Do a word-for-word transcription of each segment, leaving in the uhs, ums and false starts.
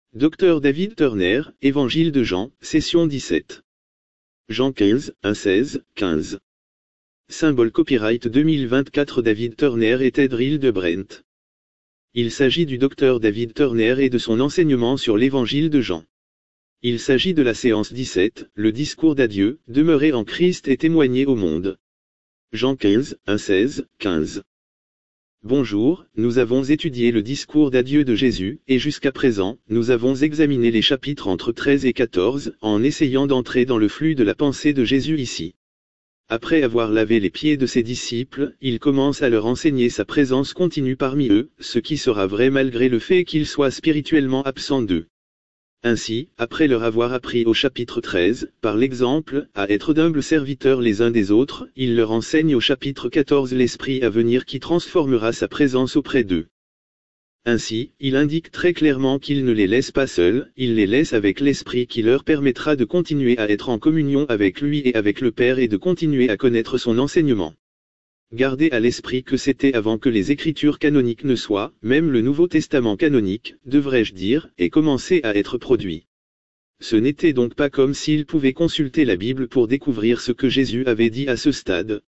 Docteur David Turner, Évangile de Jean, session dix-sept. Jean quinze, un seize, quinze. Symbole copyright deux mille vingt-quatre David Turner et Ted Reel de Brent. Il s'agit du docteur David Turner et de son enseignement sur l'Évangile de Jean. Il s'agit de la séance dix-sept, le discours d'adieu, demeurer en Christ et témoigner au monde. Jean quinze, un seize, quinze. Bonjour, nous avons étudié le discours d'adieu de Jésus, et jusqu'à présent, nous avons examiné les chapitres entre treize et quatorze, en essayant d'entrer dans le flux de la pensée de Jésus ici. Après avoir lavé les pieds de ses disciples, il commence à leur enseigner sa présence continue parmi eux, ce qui sera vrai malgré le fait qu'ils soient spirituellement absents d'eux. Ainsi, après leur avoir appris au chapitre treize, par l'exemple, à être d'humbles serviteurs les uns des autres, il leur enseigne au chapitre quatorze l'esprit à venir qui transformera sa présence auprès d'eux. Ainsi, il indique très clairement qu'il ne les laisse pas seuls, il les laisse avec l'esprit qui leur permettra de continuer à être en communion avec lui et avec le Père et de continuer à connaître son enseignement. Gardez à l'esprit que c'était avant que les Écritures canoniques ne soient, même le Nouveau Testament canonique, devrais-je dire, ait commencé à être produit. Ce n'était donc pas comme s'ils pouvaient consulter la Bible pour découvrir ce que Jésus avait dit à ce stade.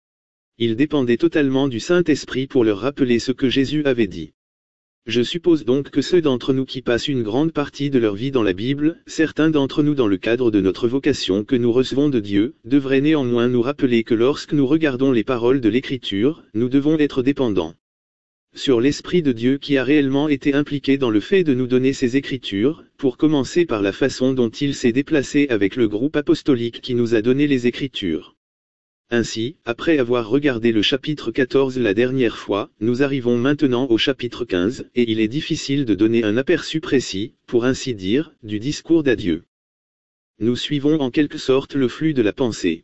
Il dépendait totalement du Saint-Esprit pour leur rappeler ce que Jésus avait dit. Je suppose donc que ceux d'entre nous qui passent une grande partie de leur vie dans la Bible, certains d'entre nous dans le cadre de notre vocation que nous recevons de Dieu, devraient néanmoins nous rappeler que lorsque nous regardons les paroles de l'Écriture, nous devons être dépendants sur l'Esprit de Dieu qui a réellement été impliqué dans le fait de nous donner ces Écritures, pour commencer par la façon dont il s'est déplacé avec le groupe apostolique qui nous a donné les Écritures. Ainsi, après avoir regardé le chapitre quatorze la dernière fois, nous arrivons maintenant au chapitre quinze, et il est difficile de donner un aperçu précis, pour ainsi dire, du discours d'adieu. Nous suivons en quelque sorte le flux de la pensée.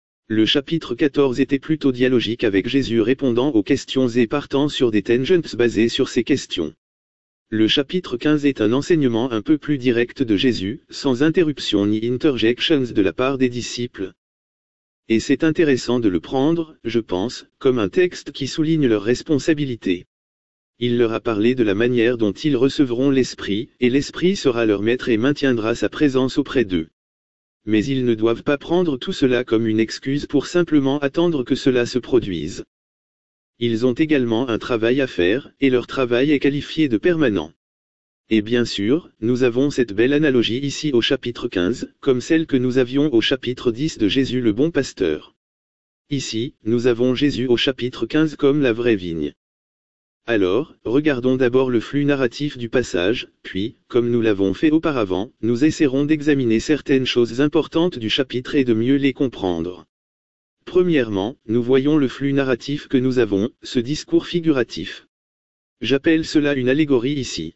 Le chapitre quatorze était plutôt dialogique avec Jésus répondant aux questions et partant sur des tangents basés sur ces questions. Le chapitre quinze est un enseignement un peu plus direct de Jésus, sans interruption ni interjections de la part des disciples. Et c'est intéressant de le prendre, je pense, comme un texte qui souligne leur responsabilité. Il leur a parlé de la manière dont ils recevront l'Esprit, et l'Esprit sera leur maître et maintiendra sa présence auprès d'eux. Mais ils ne doivent pas prendre tout cela comme une excuse pour simplement attendre que cela se produise. Ils ont également un travail à faire, et leur travail est qualifié de permanent. Et bien sûr, nous avons cette belle analogie ici au chapitre quinze, comme celle que nous avions au chapitre dix de Jésus le bon pasteur. Ici, nous avons Jésus au chapitre quinze comme la vraie vigne. Alors, regardons d'abord le flux narratif du passage, puis, comme nous l'avons fait auparavant, nous essaierons d'examiner certaines choses importantes du chapitre et de mieux les comprendre. Premièrement, nous voyons le flux narratif que nous avons, ce discours figuratif. J'appelle cela une allégorie ici.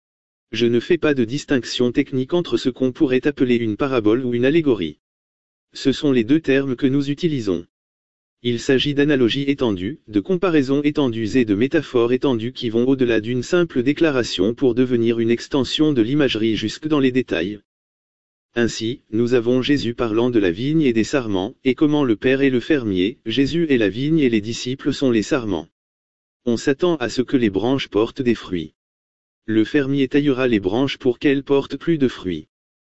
Je ne fais pas de distinction technique entre ce qu'on pourrait appeler une parabole ou une allégorie. Ce sont les deux termes que nous utilisons. Il s'agit d'analogies étendues, de comparaisons étendues et de métaphores étendues qui vont au-delà d'une simple déclaration pour devenir une extension de l'imagerie jusque dans les détails. Ainsi, nous avons Jésus parlant de la vigne et des sarments, et comment le Père est le fermier, Jésus est la vigne et les disciples sont les sarments. On s'attend à ce que les branches portent des fruits. Le fermier taillera les branches pour qu'elles portent plus de fruits.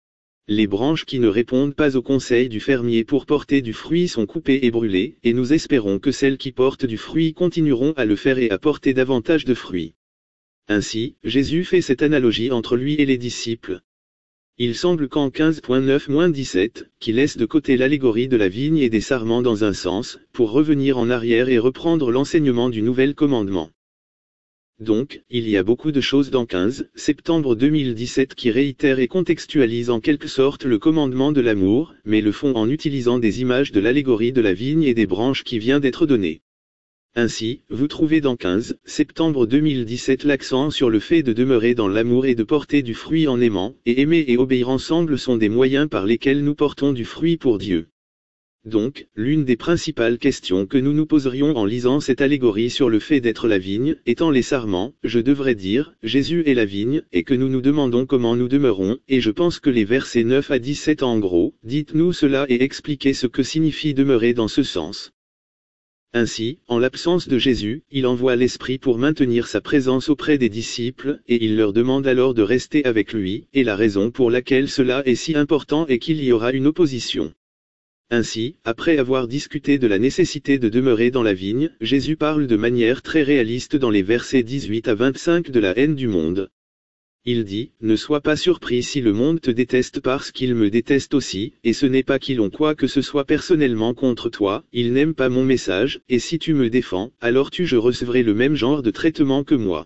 Les branches qui ne répondent pas au conseil du fermier pour porter du fruit sont coupées et brûlées, et nous espérons que celles qui portent du fruit continueront à le faire et à porter davantage de fruits. Ainsi, Jésus fait cette analogie entre lui et les disciples. Il semble qu'en quinze neuf dix-sept, qu'il laisse de côté l'allégorie de la vigne et des sarments dans un sens, pour revenir en arrière et reprendre l'enseignement du nouvel commandement. Donc, il y a beaucoup de choses dans quinze septembre deux mille dix-sept qui réitèrent et contextualisent en quelque sorte le commandement de l'amour, mais le font en utilisant des images de l'allégorie de la vigne et des branches qui vient d'être donnée. Ainsi, vous trouvez dans quinze septembre deux mille dix-sept l'accent sur le fait de demeurer dans l'amour et de porter du fruit en aimant, et aimer et obéir ensemble sont des moyens par lesquels nous portons du fruit pour Dieu. Donc, l'une des principales questions que nous nous poserions en lisant cette allégorie sur le fait d'être la vigne, étant les sarments, je devrais dire, Jésus est la vigne, et que nous nous demandons comment nous demeurons, et je pense que les versets neuf à dix-sept en gros, dites-nous cela et expliquez ce que signifie demeurer dans ce sens. Ainsi, en l'absence de Jésus, il envoie l'Esprit pour maintenir sa présence auprès des disciples, et il leur demande alors de rester avec lui, et la raison pour laquelle cela est si important est qu'il y aura une opposition. Ainsi, après avoir discuté de la nécessité de demeurer dans la vigne, Jésus parle de manière très réaliste dans les versets dix-huit à vingt-cinq de la haine du monde. Il dit, « Ne sois pas surpris si le monde te déteste parce qu'il me déteste aussi, et ce n'est pas qu'ils ont quoi que ce soit personnellement contre toi, ils n'aiment pas mon message, et si tu me défends, alors tu je recevrai le même genre de traitement que moi.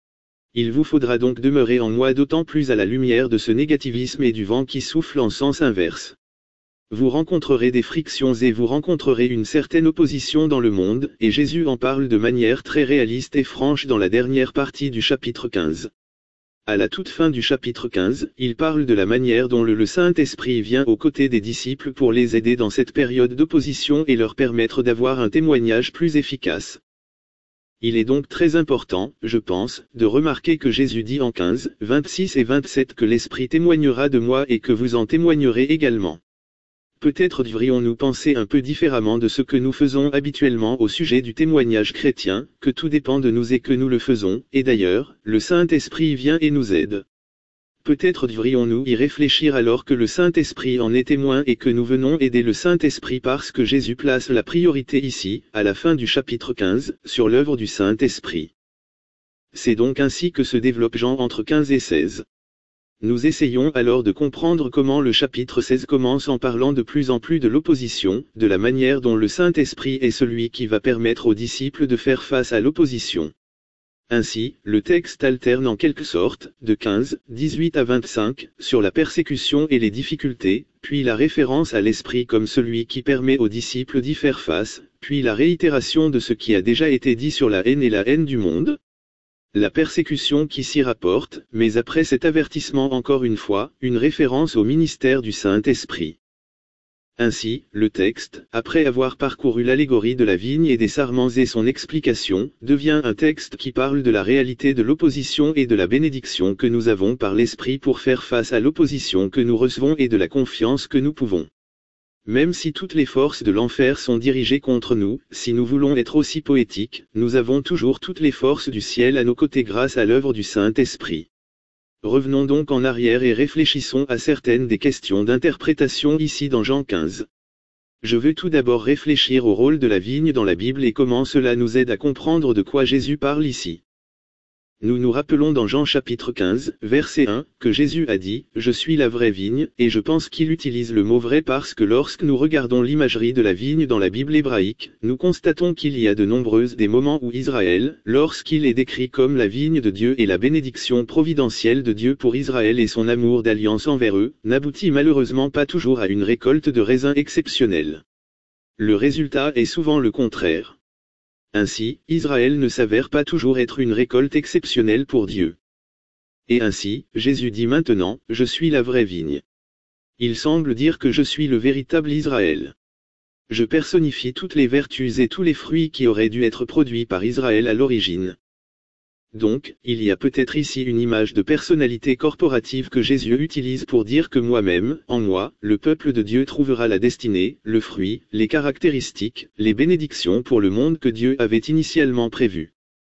Il vous faudra donc demeurer en moi d'autant plus à la lumière de ce négativisme et du vent qui souffle en sens inverse. Vous rencontrerez des frictions et vous rencontrerez une certaine opposition dans le monde, et Jésus en parle de manière très réaliste et franche dans la dernière partie du chapitre quinze. À la toute fin du chapitre quinze, il parle de la manière dont le, le Saint-Esprit vient aux côtés des disciples pour les aider dans cette période d'opposition et leur permettre d'avoir un témoignage plus efficace. Il est donc très important, je pense, de remarquer que Jésus dit en quinze, vingt-six et vingt-sept que l'Esprit témoignera de moi et que vous en témoignerez également. Peut-être devrions-nous penser un peu différemment de ce que nous faisons habituellement au sujet du témoignage chrétien, que tout dépend de nous et que nous le faisons, et d'ailleurs, le Saint-Esprit vient et nous aide. Peut-être devrions-nous y réfléchir alors que le Saint-Esprit en est témoin et que nous venons aider le Saint-Esprit parce que Jésus place la priorité ici, à la fin du chapitre quinze, sur l'œuvre du Saint-Esprit. C'est donc ainsi que se développe Jean entre quinze et seize. Nous essayons alors de comprendre comment le chapitre seize commence en parlant de plus en plus de l'opposition, de la manière dont le Saint-Esprit est celui qui va permettre aux disciples de faire face à l'opposition. Ainsi, le texte alterne en quelque sorte, de quinze, dix-huit à vingt-cinq, sur la persécution et les difficultés, puis la référence à l'Esprit comme celui qui permet aux disciples d'y faire face, puis la réitération de ce qui a déjà été dit sur la haine et la haine du monde. La persécution qui s'y rapporte, mais après cet avertissement encore une fois, une référence au ministère du Saint-Esprit. Ainsi, le texte, après avoir parcouru l'allégorie de la vigne et des sarments et son explication, devient un texte qui parle de la réalité de l'opposition et de la bénédiction que nous avons par l'Esprit pour faire face à l'opposition que nous recevons et de la confiance que nous pouvons. Même si toutes les forces de l'enfer sont dirigées contre nous, si nous voulons être aussi poétiques, nous avons toujours toutes les forces du ciel à nos côtés grâce à l'œuvre du Saint-Esprit. Revenons donc en arrière et réfléchissons à certaines des questions d'interprétation ici dans Jean quinze. Je veux tout d'abord réfléchir au rôle de la vigne dans la Bible et comment cela nous aide à comprendre de quoi Jésus parle ici. Nous nous rappelons dans Jean chapitre quinze, verset un, que Jésus a dit, « Je suis la vraie vigne », et je pense qu'il utilise le mot vrai parce que lorsque nous regardons l'imagerie de la vigne dans la Bible hébraïque, nous constatons qu'il y a de nombreuses des moments où Israël, lorsqu'il est décrit comme la vigne de Dieu et la bénédiction providentielle de Dieu pour Israël et son amour d'alliance envers eux, n'aboutit malheureusement pas toujours à une récolte de raisins exceptionnelle. Le résultat est souvent le contraire. Ainsi, Israël ne s'avère pas toujours être une récolte exceptionnelle pour Dieu. Et ainsi, Jésus dit maintenant, « Je suis la vraie vigne ». Il semble dire que je suis le véritable Israël. Je personnifie toutes les vertus et tous les fruits qui auraient dû être produits par Israël à l'origine. Donc, il y a peut-être ici une image de personnalité corporative que Jésus utilise pour dire que moi-même, en moi, le peuple de Dieu trouvera la destinée, le fruit, les caractéristiques, les bénédictions pour le monde que Dieu avait initialement prévu.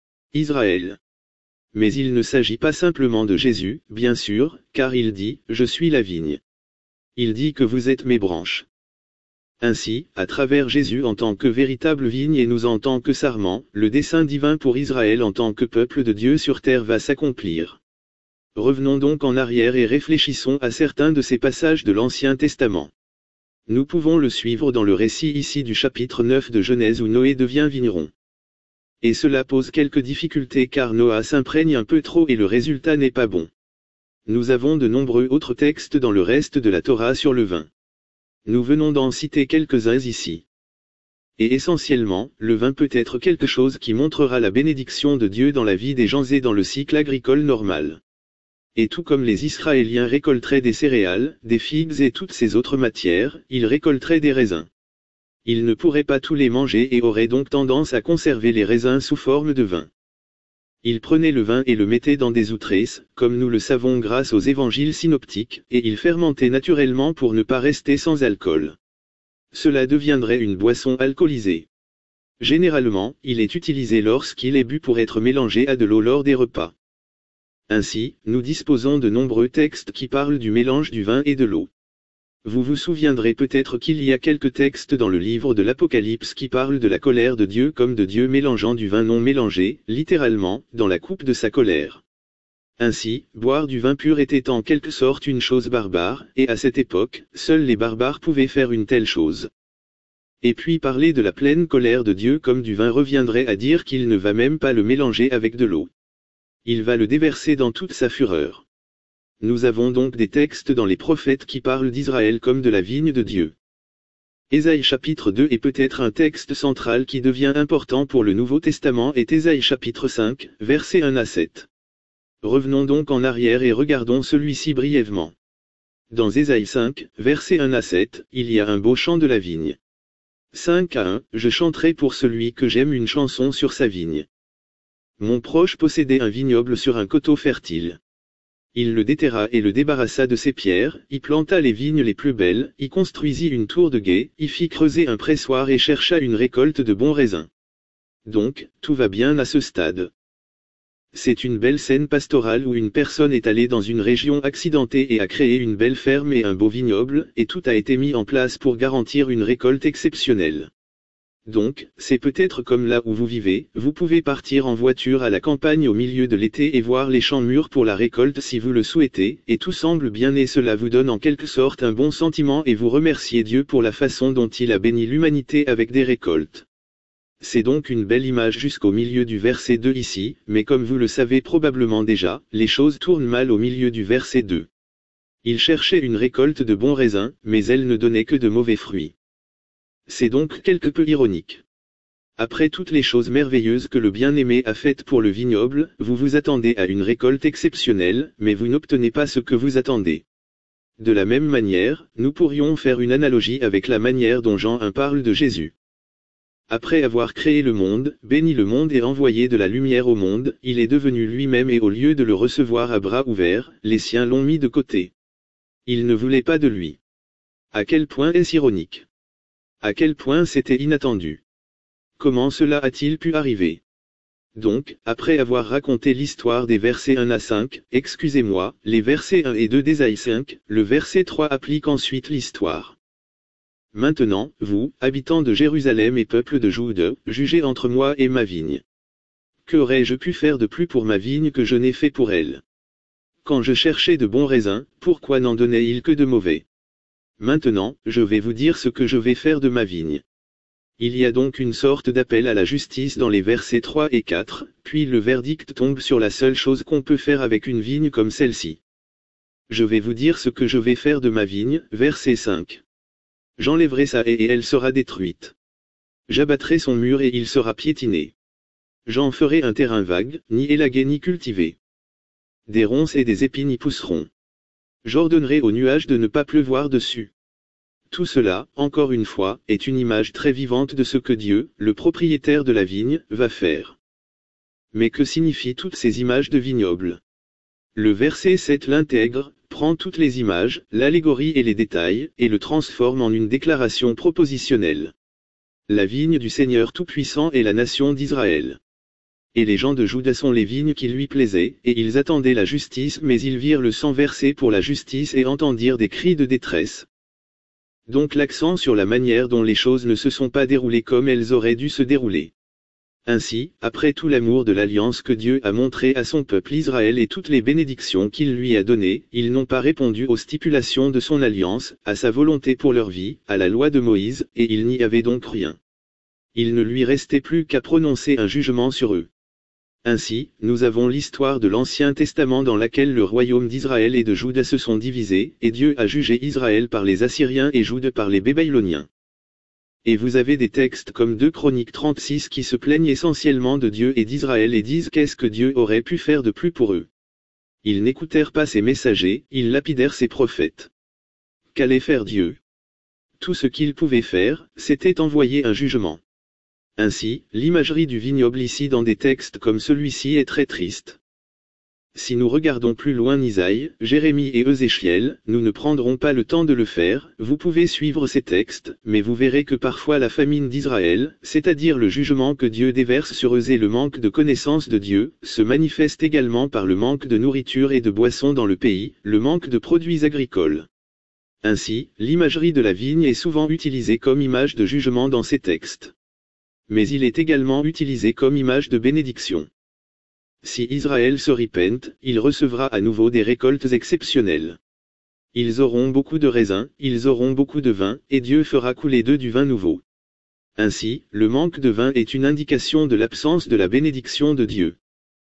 Israël. Mais il ne s'agit pas simplement de Jésus, bien sûr, car il dit, « Je suis la vigne ». Il dit que vous êtes mes branches. Ainsi, à travers Jésus en tant que véritable vigne et nous en tant que sarments, le dessein divin pour Israël en tant que peuple de Dieu sur terre va s'accomplir. Revenons donc en arrière et réfléchissons à certains de ces passages de l'Ancien Testament. Nous pouvons le suivre dans le récit ici du chapitre neuf de Genèse où Noé devient vigneron. Et cela pose quelques difficultés car Noah s'imprègne un peu trop et le résultat n'est pas bon. Nous avons de nombreux autres textes dans le reste de la Torah sur le vin. Nous venons d'en citer quelques-uns ici. Et essentiellement, le vin peut être quelque chose qui montrera la bénédiction de Dieu dans la vie des gens et dans le cycle agricole normal. Et tout comme les Israéliens récolteraient des céréales, des figues et toutes ces autres matières, ils récolteraient des raisins. Ils ne pourraient pas tous les manger et auraient donc tendance à conserver les raisins sous forme de vin. Ils prenaient le vin et le mettaient dans des outresses, comme nous le savons grâce aux évangiles synoptiques, et ils fermentaient naturellement pour ne pas rester sans alcool. Cela deviendrait une boisson alcoolisée. Généralement, il est utilisé lorsqu'il est bu pour être mélangé à de l'eau lors des repas. Ainsi, nous disposons de nombreux textes qui parlent du mélange du vin et de l'eau. Vous vous souviendrez peut-être qu'il y a quelques textes dans le livre de l'Apocalypse qui parlent de la colère de Dieu comme de Dieu mélangeant du vin non mélangé, littéralement, dans la coupe de sa colère. Ainsi, boire du vin pur était en quelque sorte une chose barbare, et à cette époque, seuls les barbares pouvaient faire une telle chose. Et puis parler de la pleine colère de Dieu comme du vin reviendrait à dire qu'il ne va même pas le mélanger avec de l'eau. Il va le déverser dans toute sa fureur. Nous avons donc des textes dans les prophètes qui parlent d'Israël comme de la vigne de Dieu. Ésaïe chapitre deux est peut-être un texte central qui devient important pour le Nouveau Testament est Ésaïe chapitre cinq, versets un à sept. Revenons donc en arrière et regardons celui-ci brièvement. Dans Ésaïe cinq, versets un à sept, il y a un beau chant de la vigne. cinq à un, je chanterai pour celui que j'aime une chanson sur sa vigne. Mon proche possédait un vignoble sur un coteau fertile. Il le déterra et le débarrassa de ses pierres, y planta les vignes les plus belles, y construisit une tour de guet, y fit creuser un pressoir et chercha une récolte de bons raisins. Donc, tout va bien à ce stade. C'est une belle scène pastorale où une personne est allée dans une région accidentée et a créé une belle ferme et un beau vignoble, et tout a été mis en place pour garantir une récolte exceptionnelle. Donc, c'est peut-être comme là où vous vivez, vous pouvez partir en voiture à la campagne au milieu de l'été et voir les champs mûrs pour la récolte si vous le souhaitez, et tout semble bien et cela vous donne en quelque sorte un bon sentiment et vous remerciez Dieu pour la façon dont il a béni l'humanité avec des récoltes. C'est donc une belle image jusqu'au milieu du verset deux ici, mais comme vous le savez probablement déjà, les choses tournent mal au milieu du verset deux. Il cherchait une récolte de bons raisins, mais elle ne donnait que de mauvais fruits. C'est donc quelque peu ironique. Après toutes les choses merveilleuses que le bien-aimé a faites pour le vignoble, vous vous attendez à une récolte exceptionnelle, mais vous n'obtenez pas ce que vous attendez. De la même manière, nous pourrions faire une analogie avec la manière dont Jean un parle de Jésus. Après avoir créé le monde, béni le monde et envoyé de la lumière au monde, il est devenu lui-même et au lieu de le recevoir à bras ouverts, les siens l'ont mis de côté. Ils ne voulaient pas de lui. À quel point est-ce ironique? À quel point c'était inattendu? Comment cela a-t-il pu arriver? Donc, après avoir raconté l'histoire des versets un à cinq, excusez-moi, les versets un et deux d'Ésaïe cinq, le verset trois applique ensuite l'histoire. Maintenant, vous, habitants de Jérusalem et peuple de Juda, jugez entre moi et ma vigne. Qu'aurais-je pu faire de plus pour ma vigne que je n'ai fait pour elle? Quand je cherchais de bons raisins, pourquoi n'en donnait-il que de mauvais? Maintenant, je vais vous dire ce que je vais faire de ma vigne. Il y a donc une sorte d'appel à la justice dans les versets trois et quatre, puis le verdict tombe sur la seule chose qu'on peut faire avec une vigne comme celle-ci. Je vais vous dire ce que je vais faire de ma vigne, verset cinq. J'enlèverai sa haie et elle sera détruite. J'abattrai son mur et il sera piétiné. J'en ferai un terrain vague, ni élagué ni cultivé. Des ronces et des épines y pousseront. J'ordonnerai aux nuages de ne pas pleuvoir dessus. Tout cela, encore une fois, est une image très vivante de ce que Dieu, le propriétaire de la vigne, va faire. Mais que signifient toutes ces images de vignoble? Le verset sept l'intègre, prend toutes les images, l'allégorie et les détails, et le transforme en une déclaration propositionnelle. La vigne du Seigneur Tout-Puissant est la nation d'Israël. Et les gens de Juda sont les vignes qui lui plaisaient, et ils attendaient la justice mais ils virent le sang versé pour la justice et entendirent des cris de détresse. Donc l'accent sur la manière dont les choses ne se sont pas déroulées comme elles auraient dû se dérouler. Ainsi, après tout l'amour de l'alliance que Dieu a montré à son peuple Israël et toutes les bénédictions qu'il lui a données, ils n'ont pas répondu aux stipulations de son alliance, à sa volonté pour leur vie, à la loi de Moïse, et il n'y avait donc rien. Il ne lui restait plus qu'à prononcer un jugement sur eux. Ainsi, nous avons l'histoire de l'Ancien Testament dans laquelle le royaume d'Israël et de Juda se sont divisés, et Dieu a jugé Israël par les Assyriens et Juda par les Babyloniens. Et vous avez des textes comme deux Chroniques trente-six qui se plaignent essentiellement de Dieu et d'Israël et disent qu'est-ce que Dieu aurait pu faire de plus pour eux. Ils n'écoutèrent pas ses messagers, ils lapidèrent ses prophètes. Qu'allait faire Dieu? Tout ce qu'il pouvait faire, c'était envoyer un jugement. Ainsi, l'imagerie du vignoble ici dans des textes comme celui-ci est très triste. Si nous regardons plus loin Isaïe, Jérémie et Ézéchiel, nous ne prendrons pas le temps de le faire, vous pouvez suivre ces textes, mais vous verrez que parfois la famine d'Israël, c'est-à-dire le jugement que Dieu déverse sur eux et le manque de connaissance de Dieu, se manifeste également par le manque de nourriture et de boissons dans le pays, le manque de produits agricoles. Ainsi, l'imagerie de la vigne est souvent utilisée comme image de jugement dans ces textes. Mais il est également utilisé comme image de bénédiction. Si Israël se repent, il recevra à nouveau des récoltes exceptionnelles. Ils auront beaucoup de raisins, ils auront beaucoup de vin, et Dieu fera couler d'eux du vin nouveau. Ainsi, le manque de vin est une indication de l'absence de la bénédiction de Dieu.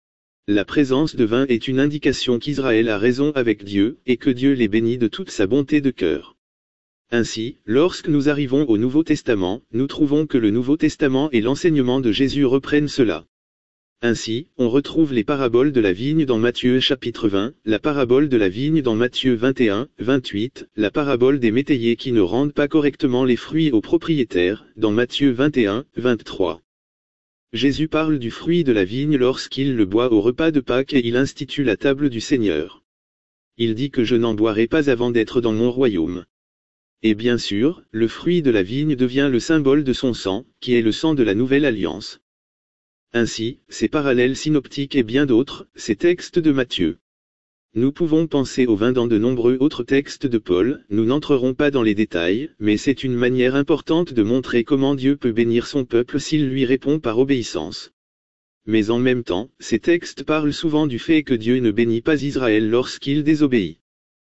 La présence de vin est une indication qu'Israël a raison avec Dieu, et que Dieu les bénit de toute sa bonté de cœur. Ainsi, lorsque nous arrivons au Nouveau Testament, nous trouvons que le Nouveau Testament et l'enseignement de Jésus reprennent cela. Ainsi, on retrouve les paraboles de la vigne dans Matthieu chapitre vingt, la parabole de la vigne dans Matthieu vingt et un, vingt-huit, la parabole des métayers qui ne rendent pas correctement les fruits aux propriétaires, dans Matthieu vingt et un, vingt-trois. Jésus parle du fruit de la vigne lorsqu'il le boit au repas de Pâques et il institue la table du Seigneur. Il dit que je n'en boirai pas avant d'être dans mon royaume. Et bien sûr, le fruit de la vigne devient le symbole de son sang, qui est le sang de la nouvelle alliance. Ainsi, ces parallèles synoptiques et bien d'autres, ces textes de Matthieu. Nous pouvons penser au vin dans de nombreux autres textes de Paul, nous n'entrerons pas dans les détails, mais c'est une manière importante de montrer comment Dieu peut bénir son peuple s'il lui répond par obéissance. Mais en même temps, ces textes parlent souvent du fait que Dieu ne bénit pas Israël lorsqu'il désobéit.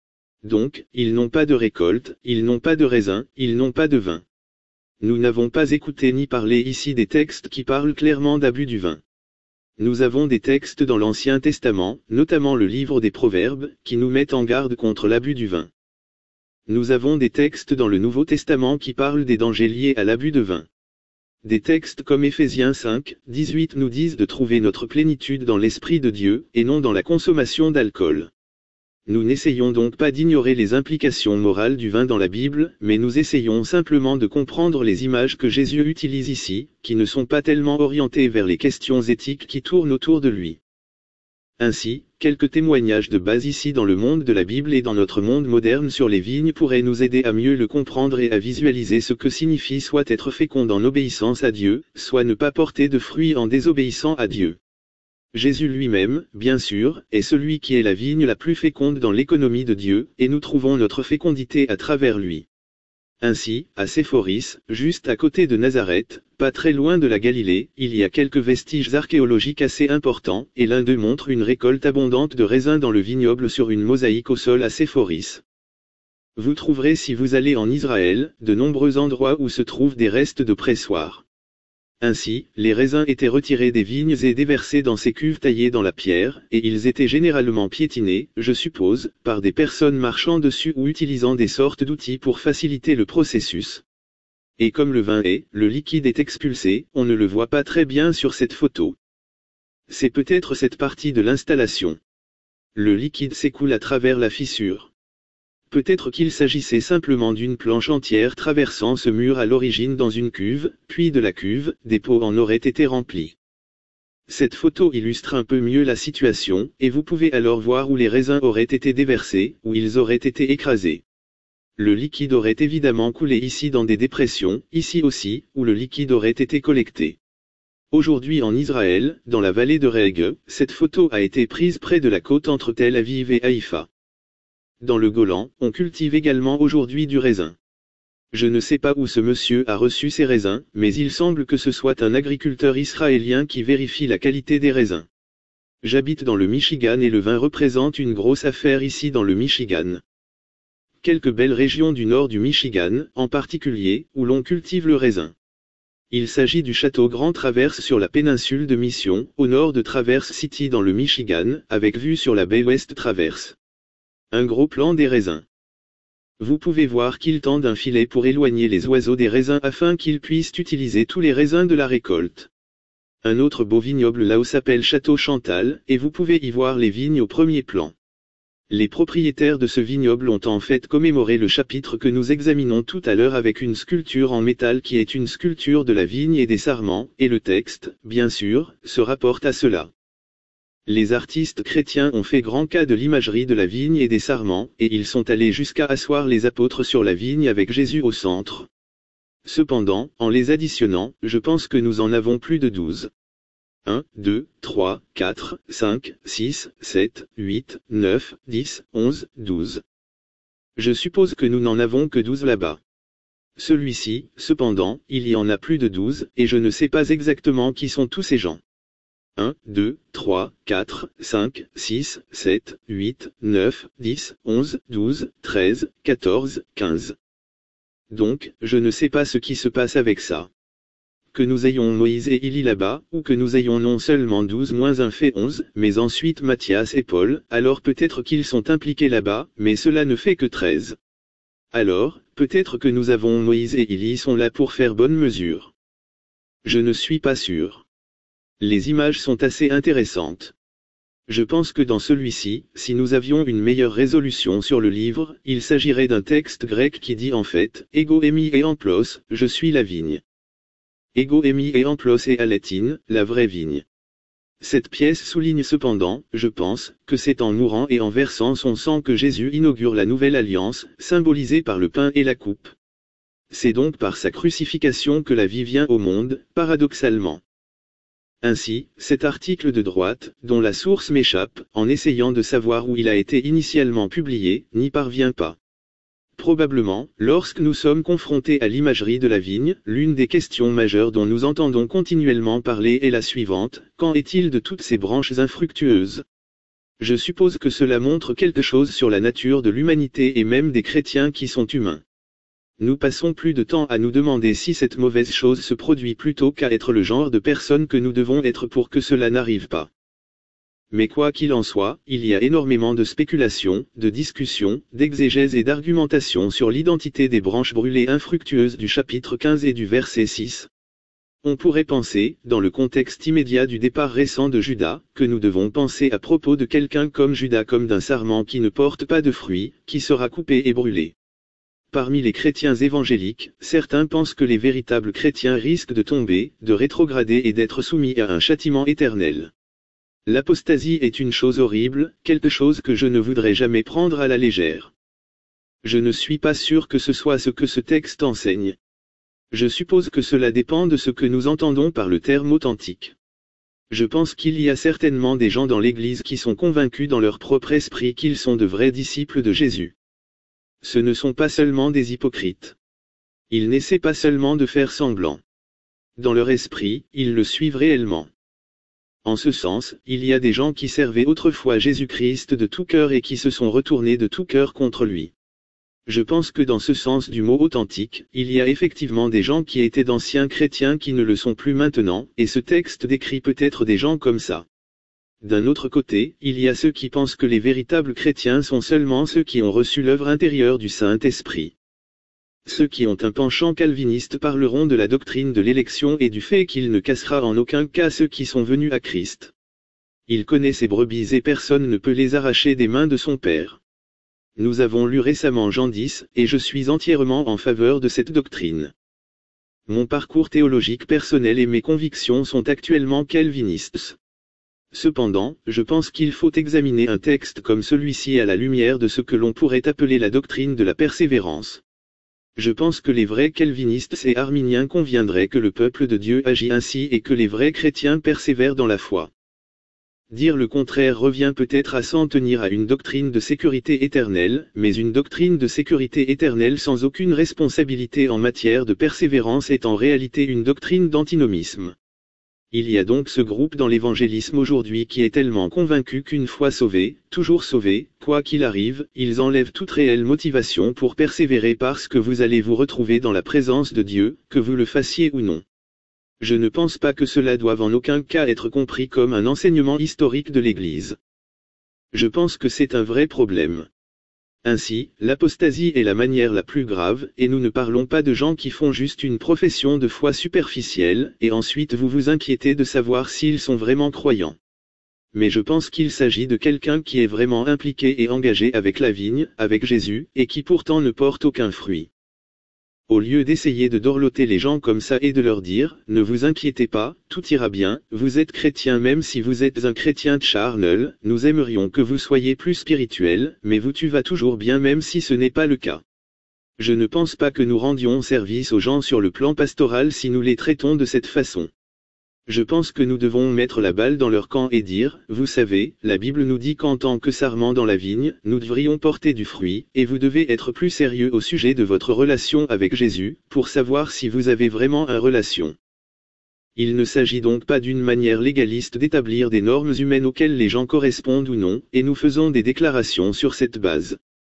Donc, ils n'ont pas de récolte, ils n'ont pas de raisin, ils n'ont pas de vin. Nous n'avons pas écouté ni parlé ici des textes qui parlent clairement d'abus du vin. Nous avons des textes dans l'Ancien Testament, notamment le livre des Proverbes, qui nous mettent en garde contre l'abus du vin. Nous avons des textes dans le Nouveau Testament qui parlent des dangers liés à l'abus de vin. Des textes comme Éphésiens cinq, dix-huit nous disent de trouver notre plénitude dans l'Esprit de Dieu, et non dans la consommation d'alcool. Nous n'essayons donc pas d'ignorer les implications morales du vin dans la Bible, mais nous essayons simplement de comprendre les images que Jésus utilise ici, qui ne sont pas tellement orientées vers les questions éthiques qui tournent autour de lui. Ainsi, quelques témoignages de base ici dans le monde de la Bible et dans notre monde moderne sur les vignes pourraient nous aider à mieux le comprendre et à visualiser ce que signifie soit être fécond en obéissance à Dieu, soit ne pas porter de fruits en désobéissant à Dieu. Jésus lui-même, bien sûr, est celui qui est la vigne la plus féconde dans l'économie de Dieu, et nous trouvons notre fécondité à travers lui. Ainsi, à Séphoris, juste à côté de Nazareth, pas très loin de la Galilée, il y a quelques vestiges archéologiques assez importants, et l'un d'eux montre une récolte abondante de raisins dans le vignoble sur une mosaïque au sol à Séphoris. Vous trouverez si vous allez en Israël, de nombreux endroits où se trouvent des restes de pressoirs. Ainsi, les raisins étaient retirés des vignes et déversés dans ces cuves taillées dans la pierre, et ils étaient généralement piétinés, je suppose, par des personnes marchant dessus ou utilisant des sortes d'outils pour faciliter le processus. Et comme le vin est, le liquide est expulsé, on ne le voit pas très bien sur cette photo. C'est peut-être cette partie de l'installation. Le liquide s'écoule à travers la fissure. Peut-être qu'il s'agissait simplement d'une planche entière traversant ce mur à l'origine dans une cuve, puis de la cuve, des pots en auraient été remplis. Cette photo illustre un peu mieux la situation, et vous pouvez alors voir où les raisins auraient été déversés, où ils auraient été écrasés. Le liquide aurait évidemment coulé ici dans des dépressions, ici aussi, où le liquide aurait été collecté. Aujourd'hui en Israël, dans la vallée de Reg, cette photo a été prise près de la côte entre Tel Aviv et Haïfa. Dans le Golan, on cultive également aujourd'hui du raisin. Je ne sais pas où ce monsieur a reçu ces raisins, mais il semble que ce soit un agriculteur israélien qui vérifie la qualité des raisins. J'habite dans le Michigan et le vin représente une grosse affaire ici dans le Michigan. Quelques belles régions du nord du Michigan, en particulier, où l'on cultive le raisin. Il s'agit du château Grand Traverse sur la péninsule de Mission, au nord de Traverse City dans le Michigan, avec vue sur la baie West Traverse. Un gros plan des raisins. Vous pouvez voir qu'il tend un filet pour éloigner les oiseaux des raisins afin qu'ils puissent utiliser tous les raisins de la récolte. Un autre beau vignoble là-haut s'appelle Château Chantal, et vous pouvez y voir les vignes au premier plan. Les propriétaires de ce vignoble ont en fait commémoré le chapitre que nous examinons tout à l'heure avec une sculpture en métal qui est une sculpture de la vigne et des sarments, et le texte, bien sûr, se rapporte à cela. Les artistes chrétiens ont fait grand cas de l'imagerie de la vigne et des sarments, et ils sont allés jusqu'à asseoir les apôtres sur la vigne avec Jésus au centre. Cependant, en les additionnant, je pense que nous en avons plus de douze. un, deux, trois, quatre, cinq, six, sept, huit, neuf, dix, onze, douze. Je suppose que nous n'en avons que douze là-bas. Celui-ci, cependant, il y en a plus de douze, et je ne sais pas exactement qui sont tous ces gens. un, deux, trois, quatre, cinq, six, sept, huit, neuf, dix, onze, douze, treize, quatorze, quinze. Donc, je ne sais pas ce qui se passe avec ça. Que nous ayons Moïse et Élie là-bas, ou que nous ayons non seulement douze moins un fait onze, mais ensuite Matthias et Paul, alors peut-être qu'ils sont impliqués là-bas, mais cela ne fait que treize. Alors, peut-être que nous avons Moïse et Élie sont là pour faire bonne mesure. Je ne suis pas sûr. Les images sont assez intéressantes. Je pense que dans celui-ci, si nous avions une meilleure résolution sur le livre, il s'agirait d'un texte grec qui dit en fait, ego emi et amplos, je suis la vigne. Ego emi et amplos est à latine, la vraie vigne. Cette pièce souligne cependant, je pense, que c'est en mourant et en versant son sang que Jésus inaugure la nouvelle alliance, symbolisée par le pain et la coupe. C'est donc par sa crucifixion que la vie vient au monde, paradoxalement. Ainsi, cet article de droite, dont la source m'échappe, en essayant de savoir où il a été initialement publié, n'y parvient pas. Probablement, lorsque nous sommes confrontés à l'imagerie de la vigne, l'une des questions majeures dont nous entendons continuellement parler est la suivante, qu'en est-il de toutes ces branches infructueuses? Je suppose que cela montre quelque chose sur la nature de l'humanité et même des chrétiens qui sont humains. Nous passons plus de temps à nous demander si cette mauvaise chose se produit plutôt qu'à être le genre de personne que nous devons être pour que cela n'arrive pas. Mais quoi qu'il en soit, il y a énormément de spéculations, de discussions, d'exégèses et d'argumentations sur l'identité des branches brûlées infructueuses du chapitre quinze et du verset six. On pourrait penser, dans le contexte immédiat du départ récent de Judas, que nous devons penser à propos de quelqu'un comme Judas comme d'un sarment qui ne porte pas de fruits, qui sera coupé et brûlé. Parmi les chrétiens évangéliques, certains pensent que les véritables chrétiens risquent de tomber, de rétrograder et d'être soumis à un châtiment éternel. L'apostasie est une chose horrible, quelque chose que je ne voudrais jamais prendre à la légère. Je ne suis pas sûr que ce soit ce que ce texte enseigne. Je suppose que cela dépend de ce que nous entendons par le terme authentique. Je pense qu'il y a certainement des gens dans l'Église qui sont convaincus dans leur propre esprit qu'ils sont de vrais disciples de Jésus. Ce ne sont pas seulement des hypocrites. Ils n'essaient pas seulement de faire semblant. Dans leur esprit, ils le suivent réellement. En ce sens, il y a des gens qui servaient autrefois Jésus-Christ de tout cœur et qui se sont retournés de tout cœur contre lui. Je pense que dans ce sens du mot authentique, il y a effectivement des gens qui étaient d'anciens chrétiens qui ne le sont plus maintenant, et ce texte décrit peut-être des gens comme ça. D'un autre côté, il y a ceux qui pensent que les véritables chrétiens sont seulement ceux qui ont reçu l'œuvre intérieure du Saint-Esprit. Ceux qui ont un penchant calviniste parleront de la doctrine de l'élection et du fait qu'il ne cassera en aucun cas ceux qui sont venus à Christ. Il connaît ses brebis et personne ne peut les arracher des mains de son Père. Nous avons lu récemment Jean dix, et je suis entièrement en faveur de cette doctrine. Mon parcours théologique personnel et mes convictions sont actuellement calvinistes. Cependant, je pense qu'il faut examiner un texte comme celui-ci à la lumière de ce que l'on pourrait appeler la doctrine de la persévérance. Je pense que les vrais calvinistes et arminiens conviendraient que le peuple de Dieu agit ainsi et que les vrais chrétiens persévèrent dans la foi. Dire le contraire revient peut-être à s'en tenir à une doctrine de sécurité éternelle, mais une doctrine de sécurité éternelle sans aucune responsabilité en matière de persévérance est en réalité une doctrine d'antinomisme. Il y a donc ce groupe dans l'évangélisme aujourd'hui qui est tellement convaincu qu'une fois sauvés, toujours sauvés, quoi qu'il arrive, ils enlèvent toute réelle motivation pour persévérer parce que vous allez vous retrouver dans la présence de Dieu, que vous le fassiez ou non. Je ne pense pas que cela doive en aucun cas être compris comme un enseignement historique de l'Église. Je pense que c'est un vrai problème. Ainsi, l'apostasie est la manière la plus grave, et nous ne parlons pas de gens qui font juste une profession de foi superficielle, et ensuite vous vous inquiétez de savoir s'ils sont vraiment croyants. Mais je pense qu'il s'agit de quelqu'un qui est vraiment impliqué et engagé avec la vigne, avec Jésus, et qui pourtant ne porte aucun fruit. Au lieu d'essayer de dorloter les gens comme ça et de leur dire, ne vous inquiétez pas, tout ira bien, vous êtes chrétien même si vous êtes un chrétien charnel, nous aimerions que vous soyez plus spirituel, mais vous tu vas toujours bien même si ce n'est pas le cas. Je ne pense pas que nous rendions service aux gens sur le plan pastoral si nous les traitons de cette façon. Je pense que nous devons mettre la balle dans leur camp et dire, vous savez, la Bible nous dit qu'en tant que sarment dans la vigne, nous devrions porter du fruit, et vous devez être plus sérieux au sujet de votre relation avec Jésus, pour savoir si vous avez vraiment une relation. Il ne s'agit donc pas d'une manière légaliste d'établir des normes humaines auxquelles les gens correspondent ou non, et nous faisons des déclarations sur cette base.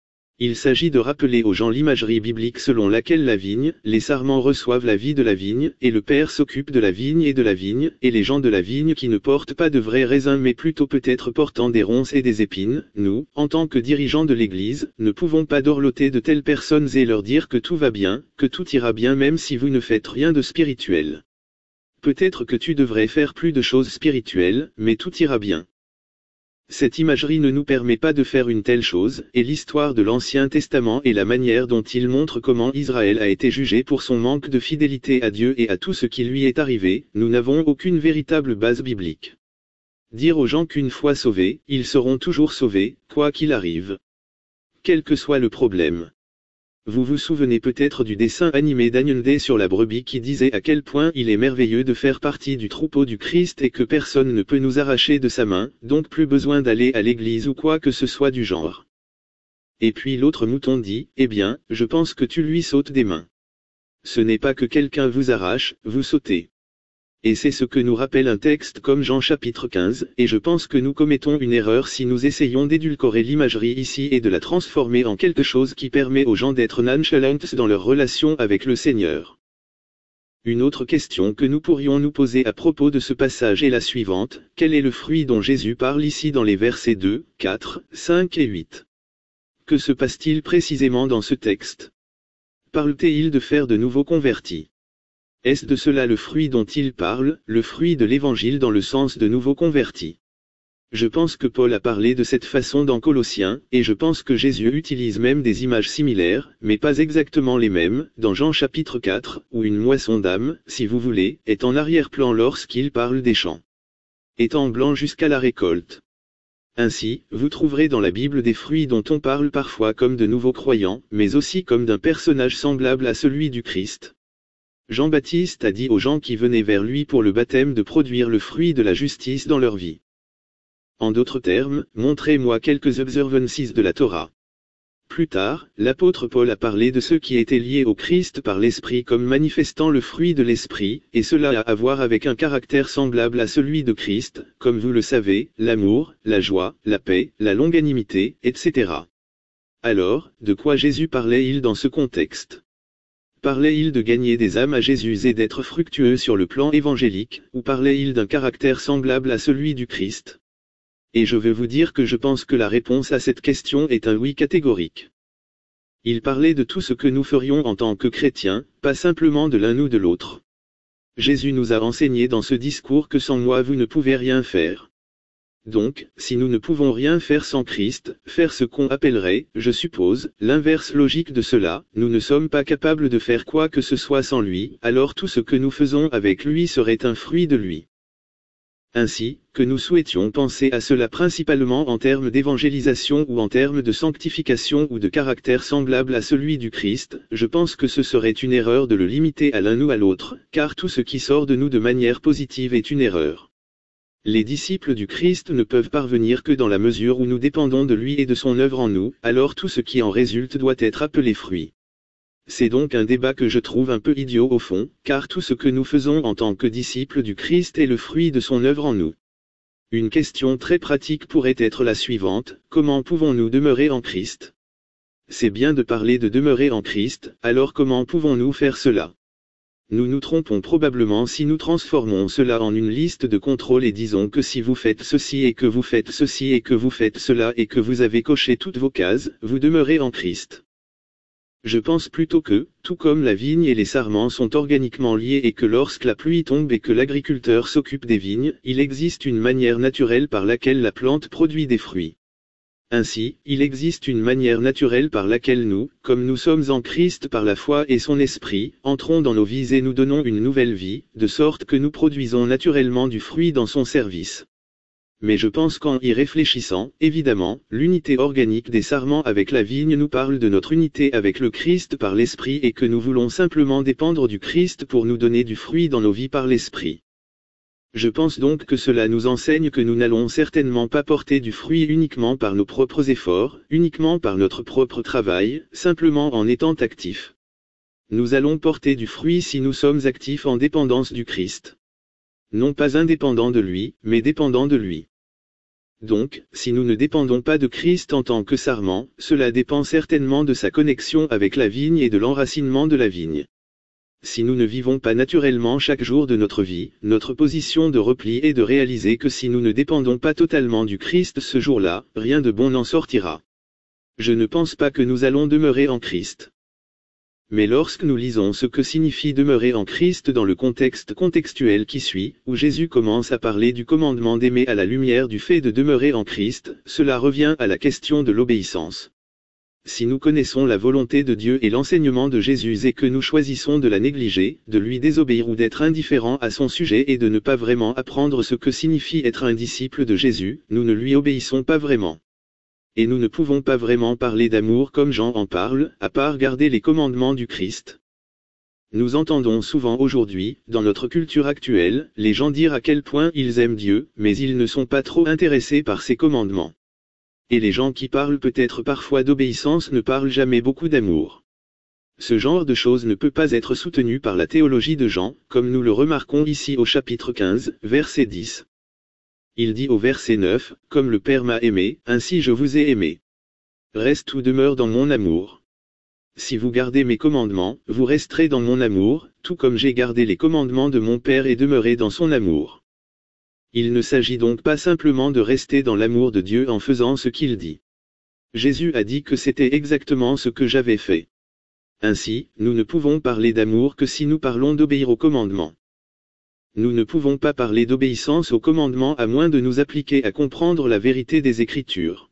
Il s'agit de rappeler aux gens l'imagerie biblique selon laquelle la vigne, les sarments reçoivent la vie de la vigne, et le Père s'occupe de la vigne et de la vigne, et les gens de la vigne qui ne portent pas de vrais raisins mais plutôt peut-être portant des ronces et des épines, nous, en tant que dirigeants de l'Église, ne pouvons pas dorloter de telles personnes et leur dire que tout va bien, que tout ira bien même si vous ne faites rien de spirituel. Peut-être que tu devrais faire plus de choses spirituelles, mais tout ira bien. Cette imagerie ne nous permet pas de faire une telle chose, et l'histoire de l'Ancien Testament et la manière dont il montre comment Israël a été jugé pour son manque de fidélité à Dieu et à tout ce qui lui est arrivé, nous n'avons aucune véritable base biblique. Dire aux gens qu'une fois sauvés, ils seront toujours sauvés, quoi qu'il arrive. Quel que soit le problème. Vous vous souvenez peut-être du dessin animé d'Anyandé sur la brebis qui disait à quel point il est merveilleux de faire partie du troupeau du Christ et que personne ne peut nous arracher de sa main, donc plus besoin d'aller à l'église ou quoi que ce soit du genre. Et puis l'autre mouton dit, eh bien, je pense que tu lui sautes des mains. Ce n'est pas que quelqu'un vous arrache, vous sautez. Et c'est ce que nous rappelle un texte comme Jean chapitre quinze, et je pense que nous commettons une erreur si nous essayons d'édulcorer l'imagerie ici et de la transformer en quelque chose qui permet aux gens d'être nonchalants dans leur relation avec le Seigneur. Une autre question que nous pourrions nous poser à propos de ce passage est la suivante, quel est le fruit dont Jésus parle ici dans les versets deux, quatre, cinq et huit? Que se passe-t-il précisément dans ce texte? Parle-t-il de faire de nouveaux convertis? Est-ce de cela le fruit dont il parle, le fruit de l'Évangile dans le sens de nouveaux convertis? Je pense que Paul a parlé de cette façon dans Colossiens, et je pense que Jésus utilise même des images similaires, mais pas exactement les mêmes, dans Jean chapitre quatre, où une moisson d'âme, si vous voulez, est en arrière-plan lorsqu'il parle des champs. Étant blanc jusqu'à la récolte. Ainsi, vous trouverez dans la Bible des fruits dont on parle parfois comme de nouveaux croyants, mais aussi comme d'un personnage semblable à celui du Christ. Jean-Baptiste a dit aux gens qui venaient vers lui pour le baptême de produire le fruit de la justice dans leur vie. En d'autres termes, montrez-moi quelques observances de la Torah. Plus tard, l'apôtre Paul a parlé de ceux qui étaient liés au Christ par l'Esprit comme manifestant le fruit de l'Esprit, et cela a à voir avec un caractère semblable à celui de Christ, comme vous le savez, l'amour, la joie, la paix, la longanimité, et cetera. Alors, de quoi Jésus parlait-il dans ce contexte? Parlait-il de gagner des âmes à Jésus et d'être fructueux sur le plan évangélique, ou parlait-il d'un caractère semblable à celui du Christ? Et je veux vous dire que je pense que la réponse à cette question est un oui catégorique. Il parlait de tout ce que nous ferions en tant que chrétiens, pas simplement de l'un ou de l'autre. Jésus nous a enseigné dans ce discours que sans moi vous ne pouvez rien faire. Donc, si nous ne pouvons rien faire sans Christ, faire ce qu'on appellerait, je suppose, l'inverse logique de cela, nous ne sommes pas capables de faire quoi que ce soit sans lui, alors tout ce que nous faisons avec lui serait un fruit de lui. Ainsi, que nous souhaitions penser à cela principalement en termes d'évangélisation ou en termes de sanctification ou de caractère semblable à celui du Christ, je pense que ce serait une erreur de le limiter à l'un ou à l'autre, car tout ce qui sort de nous de manière positive est une erreur. Les disciples du Christ ne peuvent parvenir que dans la mesure où nous dépendons de lui et de son œuvre en nous, alors tout ce qui en résulte doit être appelé fruit. C'est donc un débat que je trouve un peu idiot au fond, car tout ce que nous faisons en tant que disciples du Christ est le fruit de son œuvre en nous. Une question très pratique pourrait être la suivante, comment pouvons-nous demeurer en Christ? C'est bien de parler de demeurer en Christ, alors comment pouvons-nous faire cela? Nous nous trompons probablement si nous transformons cela en une liste de contrôle et disons que si vous faites ceci et que vous faites ceci et que vous faites cela et que vous avez coché toutes vos cases, vous demeurez en Christ. Je pense plutôt que, tout comme la vigne et les sarments sont organiquement liés et que lorsque la pluie tombe et que l'agriculteur s'occupe des vignes, il existe une manière naturelle par laquelle la plante produit des fruits. Ainsi, il existe une manière naturelle par laquelle nous, comme nous sommes en Christ par la foi et son esprit, entrons dans nos vies et nous donnons une nouvelle vie, de sorte que nous produisons naturellement du fruit dans son service. Mais je pense qu'en y réfléchissant, évidemment, l'unité organique des sarments avec la vigne nous parle de notre unité avec le Christ par l'esprit et que nous voulons simplement dépendre du Christ pour nous donner du fruit dans nos vies par l'esprit. Je pense donc que cela nous enseigne que nous n'allons certainement pas porter du fruit uniquement par nos propres efforts, uniquement par notre propre travail, simplement en étant actifs. Nous allons porter du fruit si nous sommes actifs en dépendance du Christ. Non pas indépendants de lui, mais dépendants de lui. Donc, si nous ne dépendons pas de Christ en tant que sarment, cela dépend certainement de sa connexion avec la vigne et de l'enracinement de la vigne. Si nous ne vivons pas naturellement chaque jour de notre vie, notre position de repli est de réaliser que si nous ne dépendons pas totalement du Christ ce jour-là, rien de bon n'en sortira. Je ne pense pas que nous allons demeurer en Christ. Mais lorsque nous lisons ce que signifie demeurer en Christ dans le contexte contextuel qui suit, où Jésus commence à parler du commandement d'aimer à la lumière du fait de demeurer en Christ, cela revient à la question de l'obéissance. Si nous connaissons la volonté de Dieu et l'enseignement de Jésus et que nous choisissons de la négliger, de lui désobéir ou d'être indifférents à son sujet et de ne pas vraiment apprendre ce que signifie être un disciple de Jésus, nous ne lui obéissons pas vraiment. Et nous ne pouvons pas vraiment parler d'amour comme Jean en parle, à part garder les commandements du Christ. Nous entendons souvent aujourd'hui, dans notre culture actuelle, les gens dire à quel point ils aiment Dieu, mais ils ne sont pas trop intéressés par ses commandements. Et les gens qui parlent peut-être parfois d'obéissance ne parlent jamais beaucoup d'amour. Ce genre de choses ne peut pas être soutenu par la théologie de Jean, comme nous le remarquons ici au chapitre quinze, verset dix. Il dit au verset neuf, « Comme le Père m'a aimé, ainsi je vous ai aimé. Reste ou demeure dans mon amour. Si vous gardez mes commandements, vous resterez dans mon amour, tout comme j'ai gardé les commandements de mon Père et demeuré dans son amour. » Il ne s'agit donc pas simplement de rester dans l'amour de Dieu en faisant ce qu'il dit. Jésus a dit que c'était exactement ce que j'avais fait. Ainsi, nous ne pouvons parler d'amour que si nous parlons d'obéir aux commandements. Nous ne pouvons pas parler d'obéissance aux commandements à moins de nous appliquer à comprendre la vérité des Écritures.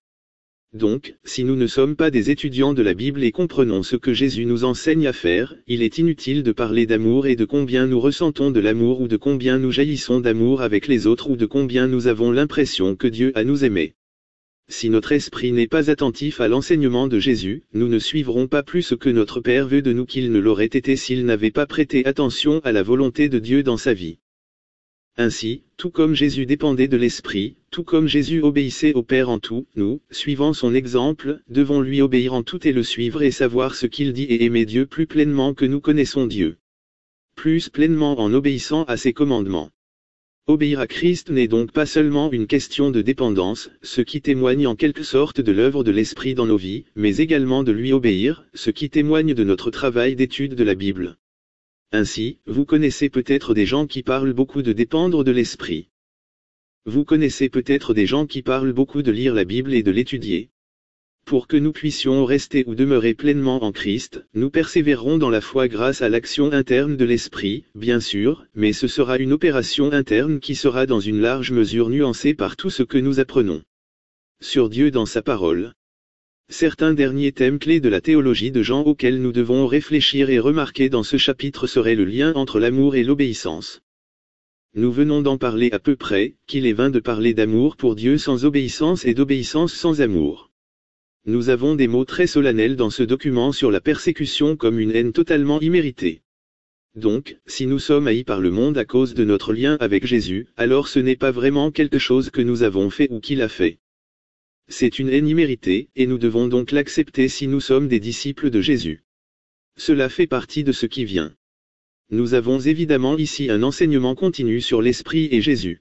Donc, si nous ne sommes pas des étudiants de la Bible et comprenons ce que Jésus nous enseigne à faire, il est inutile de parler d'amour et de combien nous ressentons de l'amour ou de combien nous jaillissons d'amour avec les autres ou de combien nous avons l'impression que Dieu a nous aimés. Si notre esprit n'est pas attentif à l'enseignement de Jésus, nous ne suivrons pas plus ce que notre Père veut de nous qu'il ne l'aurait été s'il n'avait pas prêté attention à la volonté de Dieu dans sa vie. Ainsi, tout comme Jésus dépendait de l'Esprit, tout comme Jésus obéissait au Père en tout, nous, suivant son exemple, devons lui obéir en tout et le suivre et savoir ce qu'il dit et aimer Dieu plus pleinement que nous connaissons Dieu. Plus pleinement en obéissant à ses commandements. Obéir à Christ n'est donc pas seulement une question de dépendance, ce qui témoigne en quelque sorte de l'œuvre de l'Esprit dans nos vies, mais également de lui obéir, ce qui témoigne de notre travail d'étude de la Bible. Ainsi, vous connaissez peut-être des gens qui parlent beaucoup de dépendre de l'Esprit. Vous connaissez peut-être des gens qui parlent beaucoup de lire la Bible et de l'étudier. Pour que nous puissions rester ou demeurer pleinement en Christ, nous persévérerons dans la foi grâce à l'action interne de l'Esprit, bien sûr, mais ce sera une opération interne qui sera dans une large mesure nuancée par tout ce que nous apprenons sur Dieu dans sa parole. Certains derniers thèmes clés de la théologie de Jean auxquels nous devons réfléchir et remarquer dans ce chapitre seraient le lien entre l'amour et l'obéissance. Nous venons d'en parler à peu près, qu'il est vain de parler d'amour pour Dieu sans obéissance et d'obéissance sans amour. Nous avons des mots très solennels dans ce document sur la persécution comme une haine totalement imméritée. Donc, si nous sommes haïs par le monde à cause de notre lien avec Jésus, alors ce n'est pas vraiment quelque chose que nous avons fait ou qu'il a fait. C'est une haine imméritée, et nous devons donc l'accepter si nous sommes des disciples de Jésus. Cela fait partie de ce qui vient. Nous avons évidemment ici un enseignement continu sur l'Esprit et Jésus.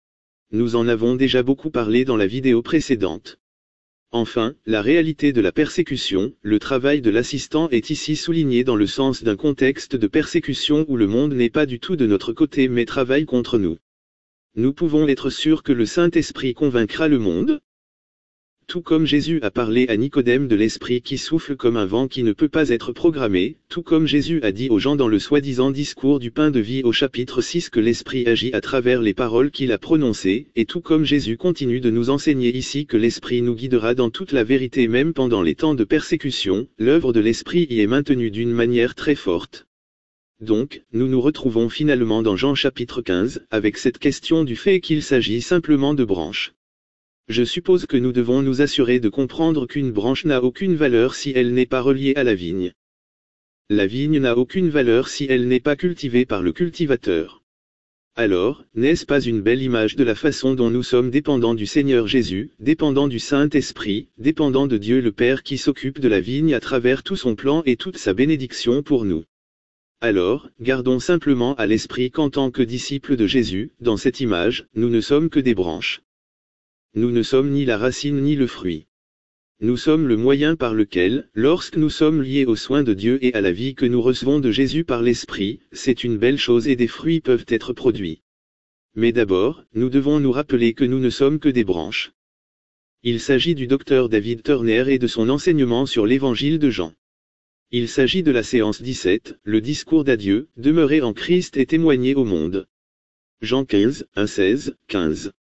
Nous en avons déjà beaucoup parlé dans la vidéo précédente. Enfin, la réalité de la persécution, le travail de l'assistant est ici souligné dans le sens d'un contexte de persécution où le monde n'est pas du tout de notre côté mais travaille contre nous. Nous pouvons être sûrs que le Saint-Esprit convaincra le monde. tout comme Jésus a parlé à Nicodème de l'esprit qui souffle comme un vent qui ne peut pas être programmé, tout comme Jésus a dit aux gens dans le soi-disant discours du pain de vie au chapitre six que l'esprit agit à travers les paroles qu'il a prononcées, et tout comme Jésus continue de nous enseigner ici que l'esprit nous guidera dans toute la vérité même pendant les temps de persécution, l'œuvre de l'esprit y est maintenue d'une manière très forte. Donc, nous nous retrouvons finalement dans Jean chapitre quinze, avec cette question du fait qu'il s'agit simplement de branches. Je suppose que nous devons nous assurer de comprendre qu'une branche n'a aucune valeur si elle n'est pas reliée à la vigne. La vigne n'a aucune valeur si elle n'est pas cultivée par le cultivateur. Alors, n'est-ce pas une belle image de la façon dont nous sommes dépendants du Seigneur Jésus, dépendants du Saint-Esprit, dépendants de Dieu le Père qui s'occupe de la vigne à travers tout son plan et toute sa bénédiction pour nous? Alors, gardons simplement à l'esprit qu'en tant que disciples de Jésus, dans cette image, nous ne sommes que des branches. Nous ne sommes ni la racine ni le fruit. Nous sommes le moyen par lequel, lorsque nous sommes liés aux soins de Dieu et à la vie que nous recevons de Jésus par l'Esprit, c'est une belle chose et des fruits peuvent être produits. Mais d'abord, nous devons nous rappeler que nous ne sommes que des branches. Il s'agit du docteur David Turner et de son enseignement sur l'évangile de Jean. Il s'agit de la séance dix-sept, le discours d'adieu, demeurer en Christ et témoigner au monde. Jean quinze, un seize, quinze.